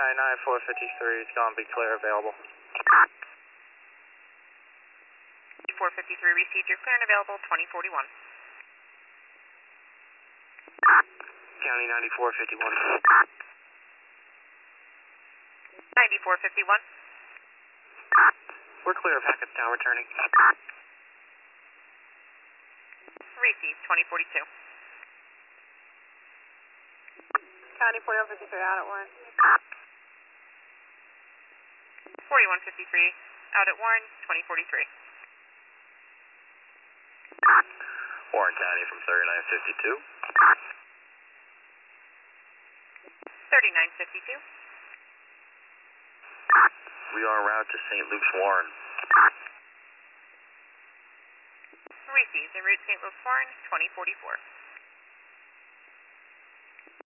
County 9453 is going to be clear available. 453 received, you're clear and available, 2041. County 9451. 9451. We're clear of Hackettstown returning. Received, 2042. County 4153 out at Warren. 4153 out at Warren, 2043. Warren County from 3952. 3952. We are en route to St. Luke's Warren. Received, en route St. Louis Warren, 2044.